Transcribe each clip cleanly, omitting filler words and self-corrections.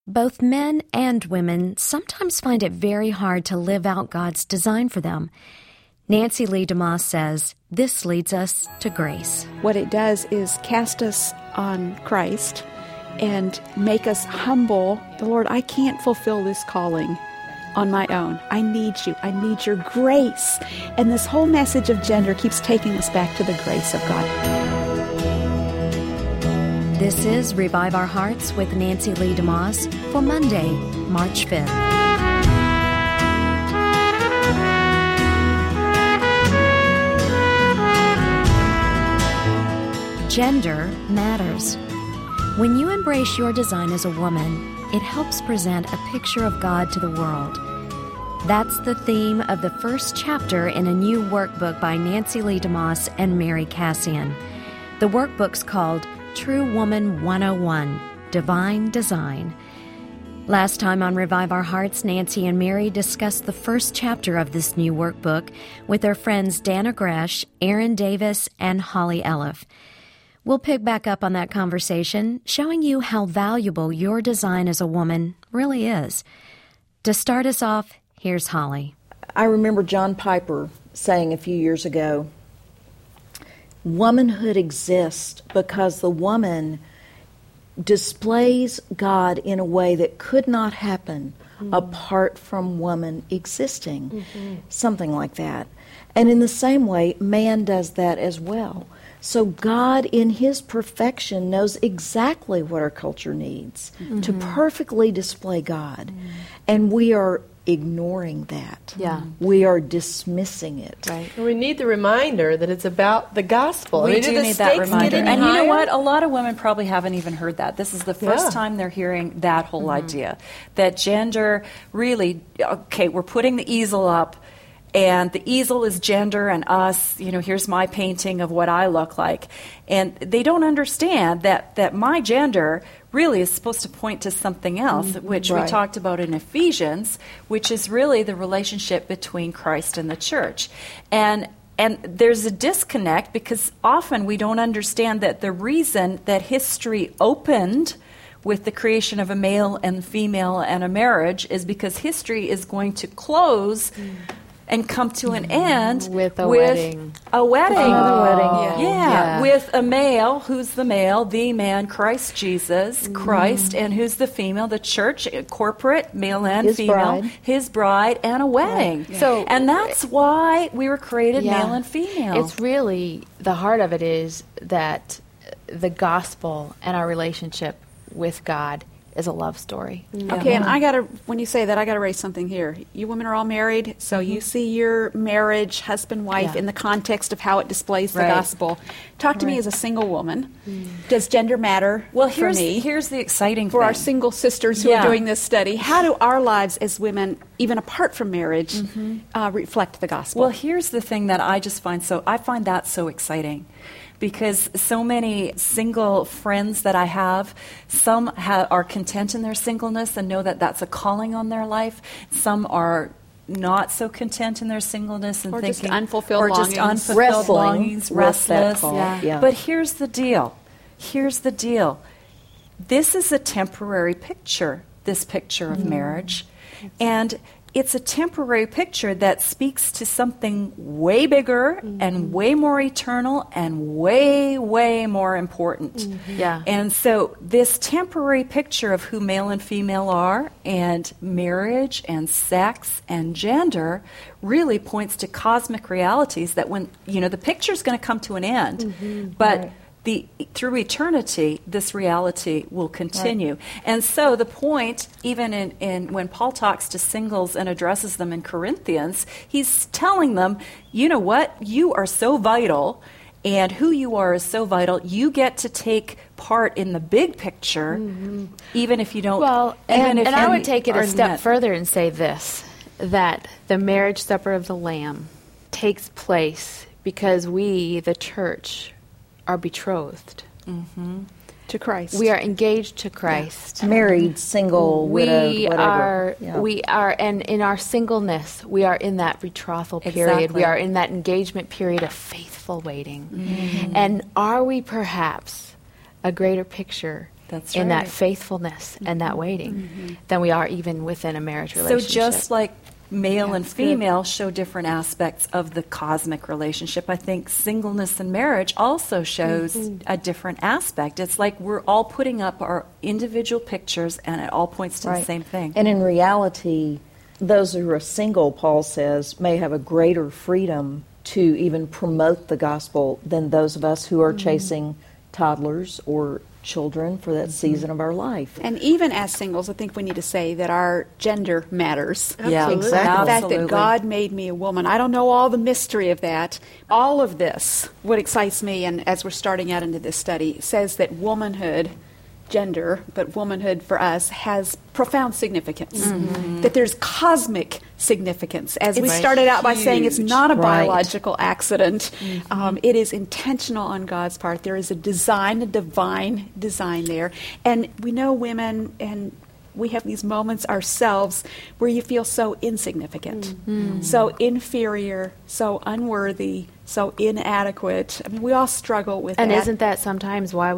Both men and women sometimes find it very hard to live out God's design for them. Nancy Lee DeMoss says this leads us to grace. What it does is cast us on Christ and make us humble. The Lord, I can't fulfill this calling on my own. I need you. I need your grace. And this whole message of gender keeps taking us back to the grace of God. This is Revive Our Hearts with Nancy Lee DeMoss for Monday, March 5th. Gender matters. When you embrace your design as a woman, it helps present a picture of God to the world. That's the theme of the first chapter in a new workbook by Nancy Lee DeMoss and Mary Cassian. The workbook's called True Woman 101, Divine Design. Last time on Revive Our Hearts, Nancy and Mary discussed the first chapter of this new workbook with their friends Dana Gresh, Aaron Davis, and Holly Elliff. We'll pick back up on that conversation, showing you how valuable your design as a woman really is. To start us off, here's Holly. I remember John Piper saying a few years ago, womanhood exists because the woman displays God in a way that could not happen apart from woman existing. Something like that. And in the same way, man does that as well. So God, in His perfection, knows exactly what our culture needs to perfectly display God. And we are ignoring that. Yeah. We are dismissing it. Right. We need the reminder that it's about the gospel. We do need that reminder. And you know what? A lot of women probably haven't even heard that. This is the first time they're hearing that whole idea. That gender really, okay, we're putting the easel up, and the easel is gender and us, you know, here's my painting of what I look like. And they don't understand that my gender really is supposed to point to something else, which we talked about in Ephesians, which is really the relationship between Christ and the church. And there's a disconnect because often we don't understand that the reason that history opened with the creation of a male and female and a marriage is because history is going to close and come to an end with a wedding. Another wedding. Yeah, with a male. Who's the male? The man, Christ Jesus, Christ, and who's the female? The church, corporate, male and His female, bride. His bride, and a wedding. Yeah. So, and that's why we were created male and female. It's really, the heart of it is that the gospel and our relationship with God is a love story. Okay, and when you say that, I got to raise something here. You women are all married, so you see your marriage, husband, wife, in the context of how it displays the gospel. Talk to me as a single woman. Does gender matter for me? Here's the exciting thing. For our single sisters who are doing this study, how do our lives as women, even apart from marriage, reflect the gospel? Well, here's the thing that I find that so exciting. Because so many single friends that I have, some are content in their singleness and know that that's a calling on their life. Some are not so content in their singleness and just unfulfilled longings, restless. Yeah. But here's the deal. This is a temporary picture, this picture of marriage. And it's a temporary picture that speaks to something way bigger and way more eternal and way, way more important. And so this temporary picture of who male and female are and marriage and sex and gender really points to cosmic realities that when, the picture's going to come to an end, but through eternity, this reality will continue. And so the point, even in when Paul talks to singles and addresses them in Corinthians, he's telling them, you know what? You are so vital, and who you are is so vital. You get to take part in the big picture, even if you don't. Well, and I would take it a step further and say this, that the marriage supper of the Lamb takes place because we, the church, are betrothed to Christ. We are engaged to Christ. Married, single, widowed, whatever. We are, and in our singleness, we are in that betrothal period. We are in that engagement period of faithful waiting. And are we perhaps a greater picture That's in that right. faithfulness and that waiting than we are even within a marriage So relationship. just like male Yeah, and it's good. female show different aspects of the cosmic relationship, I think singleness and marriage also shows a different aspect. It's like we're all putting up our individual pictures, and it all points to the Right. same thing. And in reality, those who are single, Paul says, may have a greater freedom to even promote the gospel than those of us who are chasing toddlers or children for that season of our life. And even as singles, I think we need to say that our gender matters. Yeah, Absolutely. The fact absolutely. that God made me a woman, I don't know all the mystery of that. All of this, what excites me, and as we're starting out into this study, says that womanhood, gender, but womanhood for us has profound significance. That there's cosmic significance. As we It's started out by saying, it's huge. not a Right. biological accident. It is intentional on God's part. There is a design, a divine design there. And we know women, and we have these moments ourselves where you feel so insignificant, so inferior, so unworthy, so inadequate. I mean, we all struggle with And that. isn't that sometimes why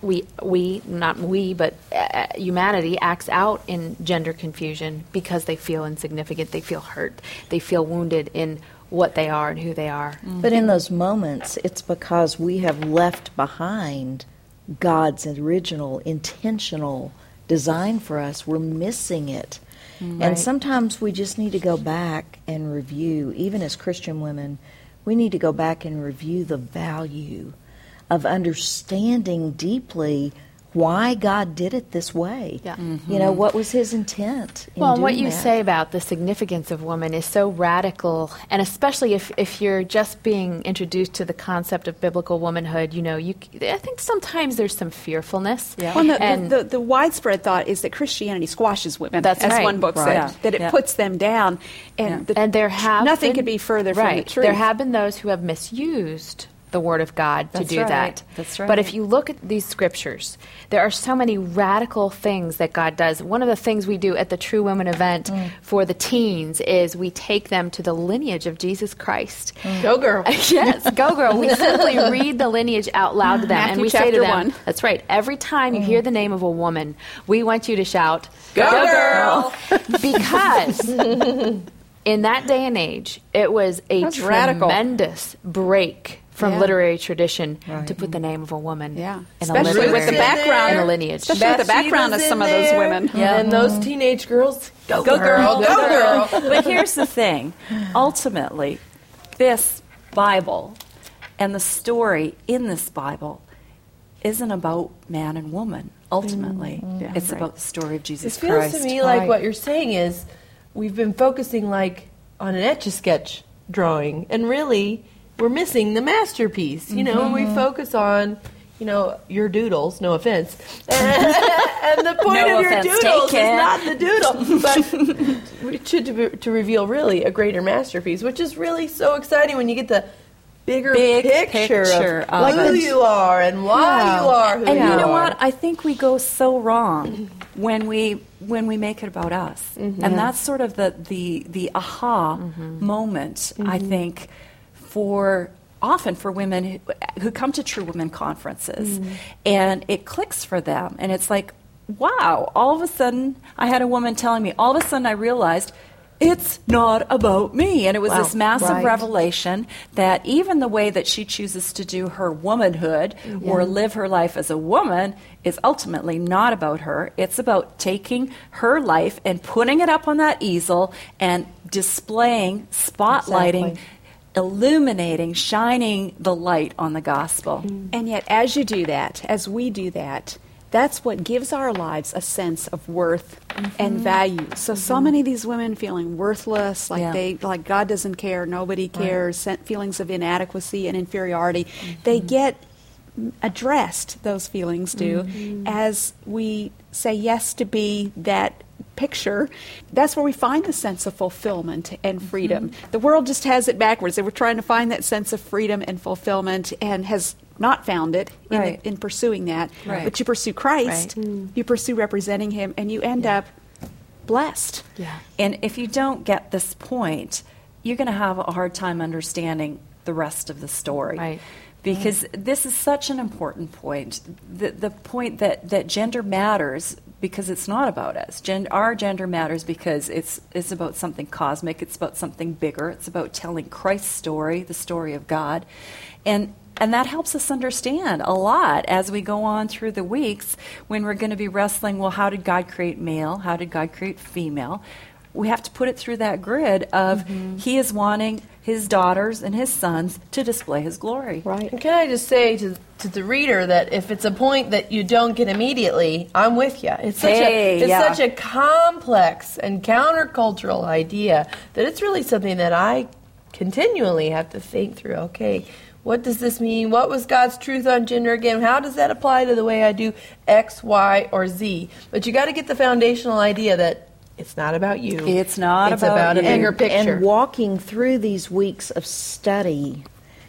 humanity acts out in gender confusion, because they feel insignificant, they feel hurt, they feel wounded in what they are and who they are. But in those moments, it's because we have left behind God's original, intentional design for us. We're missing it. And sometimes we just need to go back and review, even as Christian women, we need to go back and review the value of understanding deeply why God did it this way. Yeah. You know, what was his intent in Well, and what doing you that? say about the significance of woman is so radical, and especially if you're just being introduced to the concept of biblical womanhood, you know, I think sometimes there's some fearfulness. Yeah. Well, And- the widespread thought is that Christianity squashes women, That's as right. one book Right. said, that it Yeah. puts them down. And, And there have nothing been- could be further right. from the truth. There have been those who have misused the Word of God to That's do right. that. That's right. But if you look at these scriptures, there are so many radical things that God does. One of the things we do at the True Women event for the teens is we take them to the lineage of Jesus Christ. Go, girl. Yes, go girl. We simply read the lineage out loud to them, and Matthew we say to chapter them, 1. that's right, every time you hear the name of a woman, we want you to shout, Go, girl. because in that day and age, it was a That's radical. tremendous break from Yeah. literary tradition to put the name of a woman Yeah, in a especially with the literary- background, in a lineage. especially with the background of Bathsheba's some of in those there, women. And those teenage girls, go, girl, girl. go, girl. But here's the thing. Ultimately, this Bible and the story in this Bible isn't about man and woman, ultimately. It's about the story of It Jesus feels Christ. to me like Right. what you're saying is we've been focusing like on an Etch-a-Sketch drawing, and really we're missing the masterpiece. You know, we focus on, you know, your doodles, no offense. And the point No of your offense doodles taken. is not the doodle, but it should to reveal really a greater masterpiece, which is really so exciting when you get the bigger Big picture picture of of who it. you are and why you are who And you you know are. what? I think we go so wrong when we make it about us, and that's sort of the aha moment. I think often for women who come to True Women conferences, and it clicks for them, and it's like, wow! All of a sudden, I had a woman telling me. All of a sudden, I realized. It's not about me. And it was this massive Right. revelation that even the way that she chooses to do her womanhood or live her life as a woman is ultimately not about her. It's about taking her life and putting it up on that easel and displaying, spotlighting, Exactly. illuminating, shining the light on the gospel. And yet, as you do that, as we do that, that's what gives our lives a sense of worth and value. So many of these women feeling worthless, like Yeah. like God doesn't care, nobody cares, feelings of inadequacy and inferiority. They get addressed, those feelings do, as we say yes to be that picture. That's where we find the sense of fulfillment and freedom. The world just has it backwards. They were trying to find that sense of freedom and fulfillment and has not found it Right. in pursuing that. Right. But you pursue Christ, you pursue representing Him, and you end up blessed. Yeah. And if you don't get this point, you're going to have a hard time understanding the rest of the story. Right. because this is such an important point. The point that gender matters because it's not about us. Our gender matters because it's about something cosmic. It's about something bigger. It's about telling Christ's story, the story of God. And that helps us understand a lot as we go on through the weeks when we're going to be wrestling, well, how did God create male? How did God create female? We have to put it through that grid of He is wanting His daughters and His sons to display His glory. Right. And can I just say to the reader that if it's a point that you don't get immediately, I'm with you. It's such a complex and countercultural idea that it's really something that I continually have to think through. Okay, what does this mean? What was God's truth on gender again? How does that apply to the way I do X, Y, or Z? But you got to get the foundational idea that it's not about you. It's not about a bigger picture. And walking through these weeks of study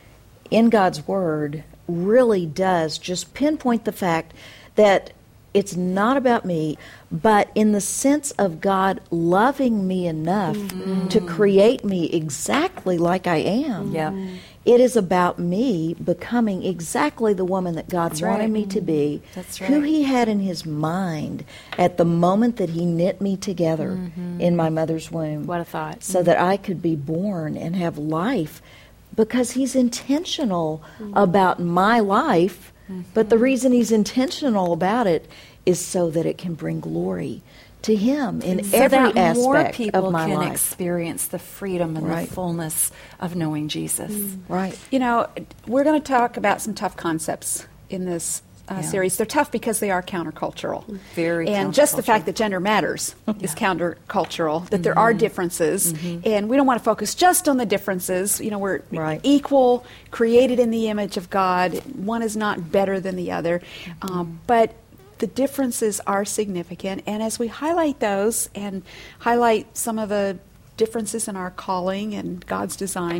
in God's Word really does just pinpoint the fact that it's not about me, but in the sense of God loving me enough to create me exactly like I am. Yeah. It is about me becoming exactly the woman that God wanted me to be, who He had in His mind at the moment that He knit me together in my mother's womb. What a thought. So that I could be born and have life, because He's intentional about my life, but the reason He's intentional about it is so that it can bring glory to Him in every that aspect more people of my can life. experience the freedom and the fullness of knowing Jesus. Right. You know, we're going to talk about some tough concepts in this series. They're tough because they are countercultural. Very And just the fact that gender matters is countercultural, that there are differences. And we don't want to focus just on the differences. You know, we're equal, created in the image of God. One is not better than the other. But the differences are significant. And as we highlight those and highlight some of the differences in our calling and God's design,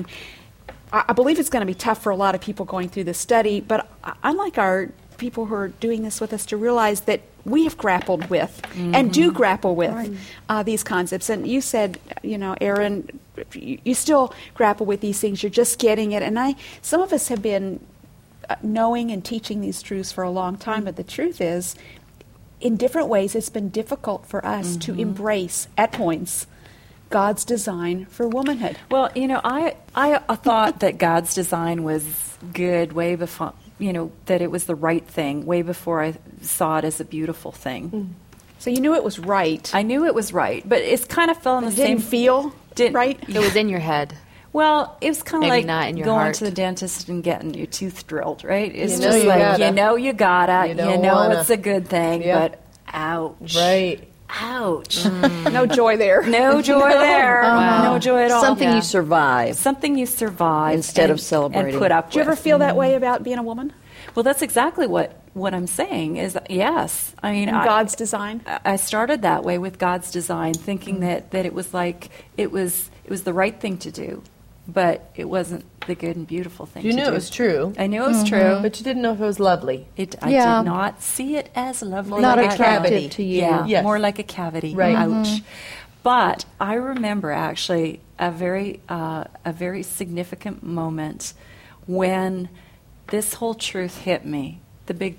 I believe it's going to be tough for a lot of people going through this study. But unlike our people who are doing this with us, to realize that we have grappled with and do grapple with these concepts. And you said, you know, Erin, you still grapple with these things. You're just getting it. And some of us have been knowing and teaching these truths for a long time, but the truth is, in different ways, it's been difficult for us to embrace, at points, God's design for womanhood. Well, you know, I thought that God's design was good way before, you know, that it was the right thing, way before I saw it as a beautiful thing. So you knew it was right. I knew it was right, but it's kind of fell in the same... Didn't feel right? It was in your head. Well, it was kind of Maybe like not in your going heart. to the dentist and getting your tooth drilled, right? It's You know just you like, gotta. you know you gotta, You you don't know wanna. it's a good thing, Yep. but ouch. Right. Ouch. No joy there. No joy there. No joy at all. Something you survive. Something you survive. Instead of celebrating. And put up Do you with. ever feel that way about being a woman? Well, that's exactly what I'm saying is, yes. I mean, God's design? I started that way with God's design, thinking that it was like, it was the right thing to do, but it wasn't the good and beautiful thing to You do. knew it was true, I knew it was true. but you didn't know if it was lovely. I Yeah. did not see it as lovely. Not at all. attractive to you. Yeah, Yes. more like a cavity. Right. Ouch. But I remember actually a very significant moment when this whole truth hit me, the big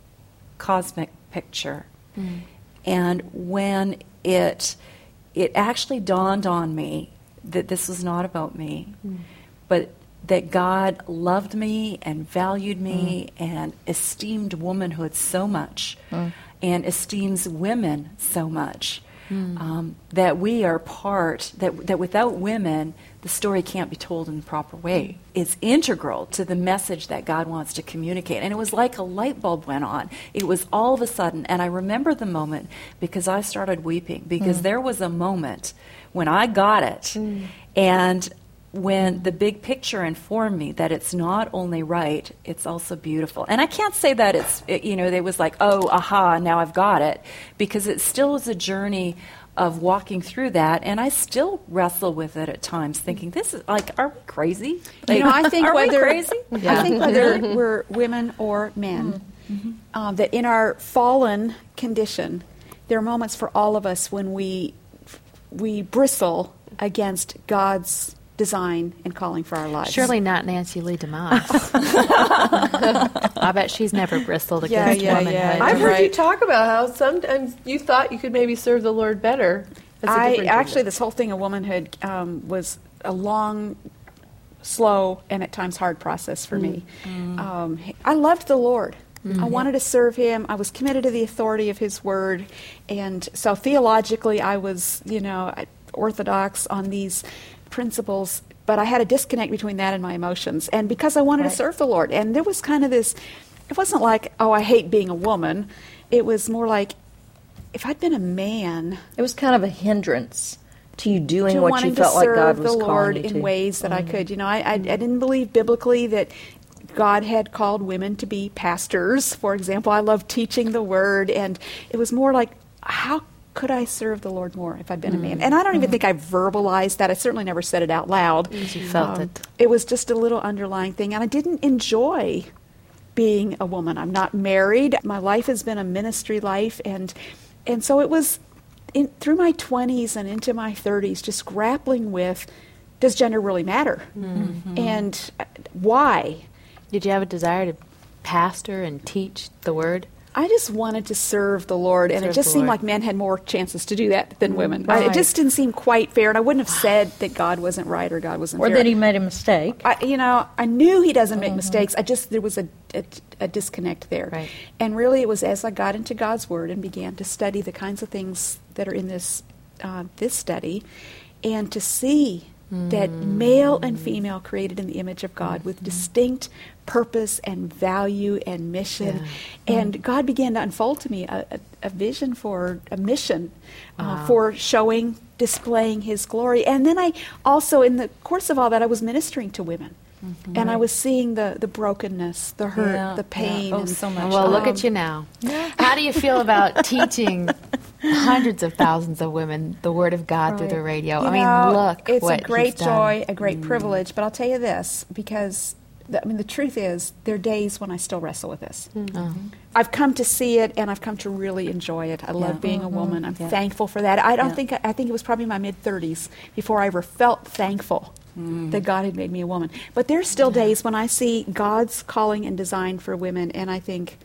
cosmic picture, and when it actually dawned on me that this was not about me, but that God loved me and valued me and esteemed womanhood so much and esteems women so much that we are that without women, the story can't be told in the proper way. It's integral to the message that God wants to communicate. And it was like a light bulb went on. It was all of a sudden, and I remember the moment because I started weeping, because there was a moment when I got it, and when the big picture informed me that it's not only right, it's also beautiful. And I can't say that it was like, oh, aha, now I've got it, because it still is a journey of walking through that, and I still wrestle with it at times, thinking, this is like, are we crazy? Like, You know, I think are we whether crazy? I think whether we're women or men, that in our fallen condition, there are moments for all of us when we bristle against God's design and calling for our lives. Surely not Nancy Lee DeMoss. I bet she's never bristled against womanhood. I've heard you talk about how sometimes you thought you could maybe serve the Lord better. This whole thing of womanhood was a long, slow, and at times hard process for me. I loved the Lord. I wanted to serve Him. I was committed to the authority of His Word. And so theologically, I was, orthodox on these principles, but I had a disconnect between that and my emotions. And because I wanted to serve the Lord. And there was kind of this, it wasn't like, oh, I hate being a woman. It was more like, if I'd been a man... It was kind of a hindrance to you doing what you felt like God was calling you to. the Lord in ways that I could. I didn't believe biblically that God had called women to be pastors, for example. I loved teaching the Word, and it was more like, how could I serve the Lord more if I'd been a man? And I don't even think I verbalized that. I certainly never said it out loud. You felt it. It was just a little underlying thing, and I didn't enjoy being a woman. I'm not married. My life has been a ministry life, and so it was through my 20s and into my 30s just grappling with, does gender really matter? And why? Did you have a desire to pastor and teach the Word? I just wanted to serve the Lord, and it just seemed like men had more chances to do that than women. Right. It just didn't seem quite fair, and I wouldn't have said that God wasn't right or God wasn't fair. Or that He made a mistake. I knew He doesn't make mistakes. There was a disconnect there. Right. And really it was as I got into God's Word and began to study the kinds of things that are in this study, and to see that male and female created in the image of God with distinct purpose and value and mission. And God began to unfold to me a vision for a mission for displaying His glory. And then I also, in the course of all that, I was ministering to women. And I was seeing the brokenness, the hurt, the pain. Oh, so much. Well, look at you now. How do you feel about teaching hundreds of thousands of women the Word of God through the radio? Look, it's what a great He's done. joy, a great privilege. But I'll tell you this, because the truth is, there are days when I still wrestle with this. I've come to see it, and I've come to really enjoy it. I love being a woman. I'm thankful for that. I think it was probably my mid-30s before I ever felt thankful that God had made me a woman. But there's still days when I see God's calling and design for women, and I think,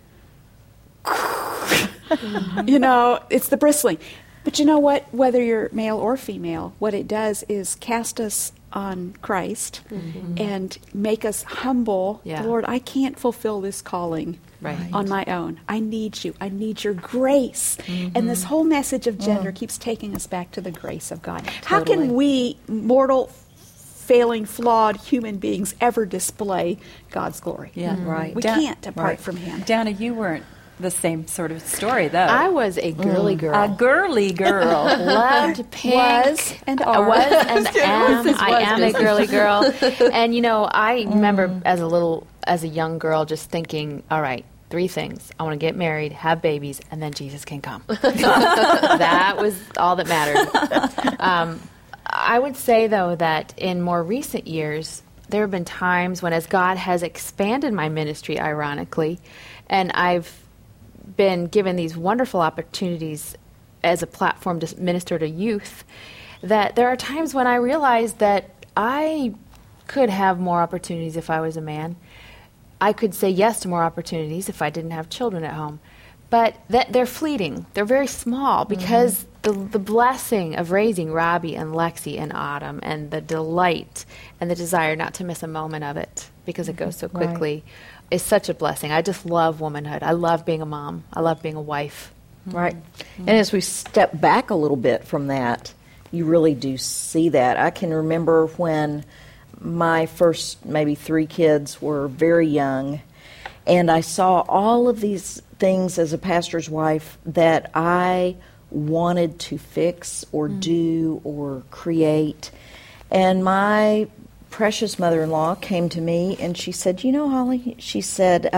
it's the bristling. But you know what? Whether you're male or female, what it does is cast us on Christ and make us humble. Lord, I can't fulfill this calling on my own. I need you. I need your grace. And this whole message of gender keeps taking us back to the grace of God. How can we, mortal, failing, flawed human beings, ever display God's glory? We can't apart from Him. Dana, you weren't the same sort of story, though. I was a girly girl. A girly girl. Loved pink. Was and are. I was and am. I am a girly girl. And, I remember as a young girl just thinking, all right, 3 things. I want to get married, have babies, and then Jesus can come. That was all that mattered. I would say, though, that in more recent years, there have been times when, as God has expanded my ministry, ironically, and I've been given these wonderful opportunities as a platform to minister to youth, that there are times when I realize that I could have more opportunities if I was a man. I could say yes to more opportunities if I didn't have children at home. But they're fleeting. They're very small because the blessing of raising Robbie and Lexi and Autumn and the delight and the desire not to miss a moment of it because it goes so quickly is such a blessing. I just love womanhood. I love being a mom. I love being a wife. Right. And as we step back a little bit from that, you really do see that. I can remember when my first maybe 3 kids were very young, and I saw all of these things as a pastor's wife that I wanted to fix or do or create. And my precious mother-in-law came to me and she said, Holly, she said,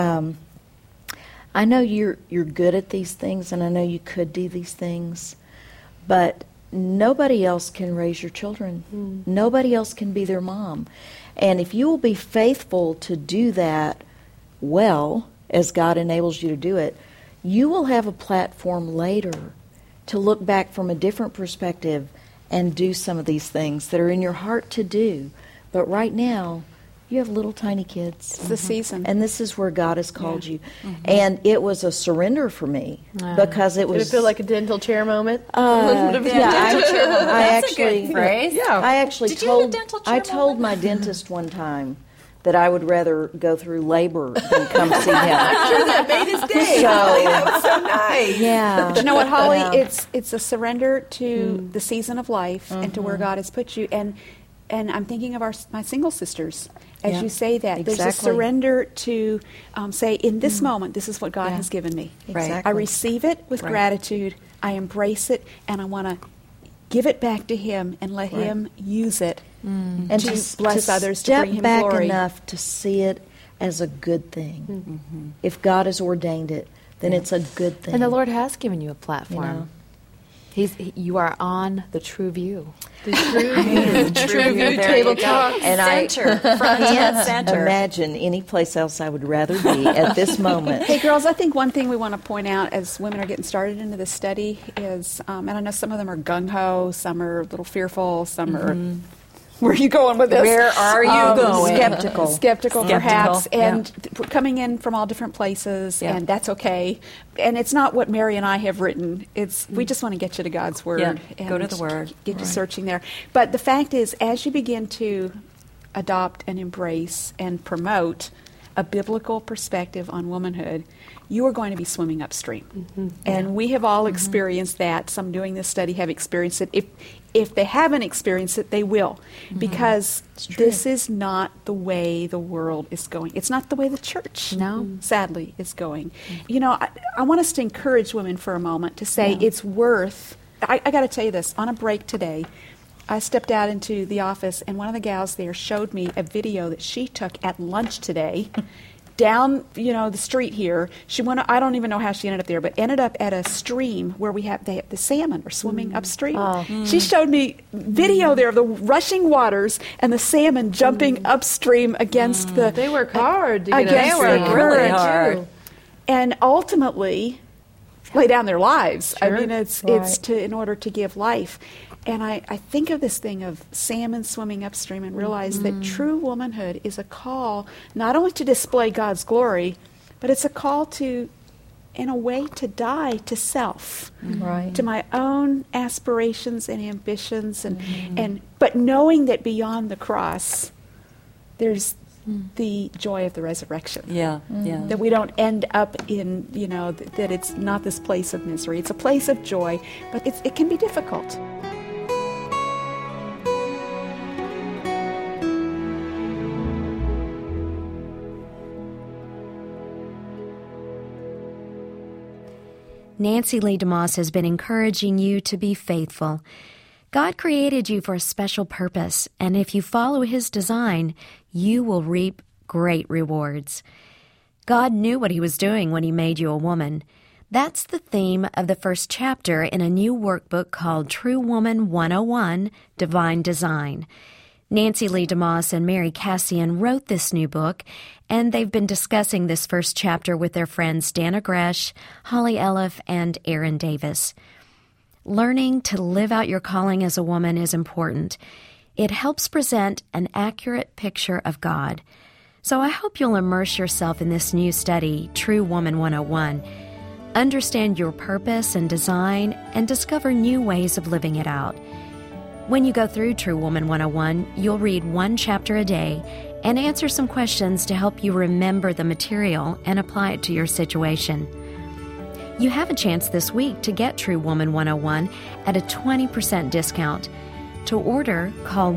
I know you're good at these things and I know you could do these things, but nobody else can raise your children. Nobody else can be their mom. And if you will be faithful to do that well, as God enables you to do it, you will have a platform later to look back from a different perspective and do some of these things that are in your heart to do. But right now, you have little tiny kids. It's the season. And this is where God has called you. And it was a surrender for me because it was... Did it feel like a dental chair moment? I actually... phrase. I actually Did you have a dental chair I told my dentist one time that I would rather go through labor than come see him. I'm sure that made his day. Holly. That was so nice. Yeah. But you know what, Holly? Yeah. It's a surrender to the season of life and to where God has put you. And I'm thinking of my single sisters. As you say that, there's a surrender to say, in this moment, this is what God has given me. Exactly. I receive it with gratitude. I embrace it, and I want to give it back to Him and let Him use it and to bless others, to step bring Him back glory. enough to see it as a good thing. If God has ordained it, then it's a good thing. And the Lord has given you a platform. You know? You are on the True View. The True View Table Talk. And Center, front and center. Imagine any place else I would rather be at this moment. Hey, girls, I think one thing we want to point out as women are getting started into this study is, and I know some of them are gung-ho, some are a little fearful, some are... Where are you going with this? Where are you going? Skeptical, perhaps, Yeah. and coming in from all different places, and that's okay. And it's not what Mary and I have written. It's we just want to get you to God's Word. Yeah, and go to the Word. Get you searching there. But the fact is, as you begin to adopt and embrace and promote a biblical perspective on womanhood, you are going to be swimming upstream. And we have all experienced that. Some doing this study have experienced it. If they haven't experienced it, they will. Because this is not the way the world is going. It's not the way the church, sadly, is going. You know, I want us to encourage women for a moment to say it's worth... I got to tell you this. On a break today, I stepped out into the office, and one of the gals there showed me a video that she took at lunch today down, the street here. She went. I don't even know how she ended up there, but ended up at a stream where the salmon are swimming upstream. She showed me video there of the rushing waters and the salmon jumping upstream against the. They work hard to get against upstream. the really current, hard. and ultimately lay down their lives. Sure. I mean, it's in order to give life. And I think of this thing of salmon swimming upstream and realize that true womanhood is a call not only to display God's glory, but it's a call to, in a way, to die to self, to my own aspirations and ambitions, but knowing that beyond the cross, there's the joy of the resurrection. That we don't end up in, that it's not this place of misery. It's a place of joy, but it can be difficult. Nancy Lee DeMoss has been encouraging you to be faithful. God created you for a special purpose, and if you follow His design, you will reap great rewards. God knew what He was doing when He made you a woman. That's the theme of the first chapter in a new workbook called True Woman 101, Divine Design. Nancy Lee DeMoss and Mary Cassian wrote this new book, and they've been discussing this first chapter with their friends Dana Gresh, Holly Elliff, and Aaron Davis. Learning to live out your calling as a woman is important. It helps present an accurate picture of God. So I hope you'll immerse yourself in this new study, True Woman 101. Understand your purpose and design and discover new ways of living it out. When you go through True Woman 101, you'll read one chapter a day and answer some questions to help you remember the material and apply it to your situation. You have a chance this week to get True Woman 101 at a 20% discount. To order, call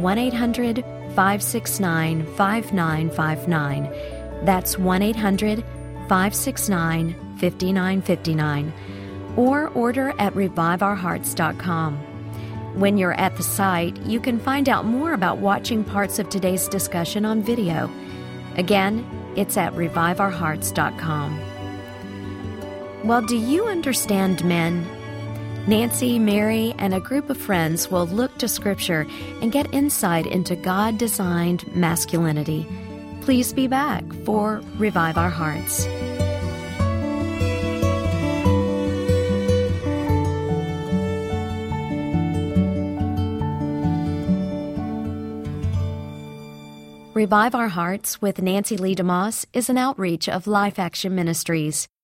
1-800-569-5959. That's 1-800-569-5959. Or order at ReviveOurHearts.com. When you're at the site, you can find out more about watching parts of today's discussion on video. Again, it's at ReviveOurHearts.com. Well, do you understand men? Nancy, Mary, and a group of friends will look to Scripture and get insight into God-designed masculinity. Please be back for Revive Our Hearts. Revive Our Hearts with Nancy Lee DeMoss is an outreach of Life Action Ministries.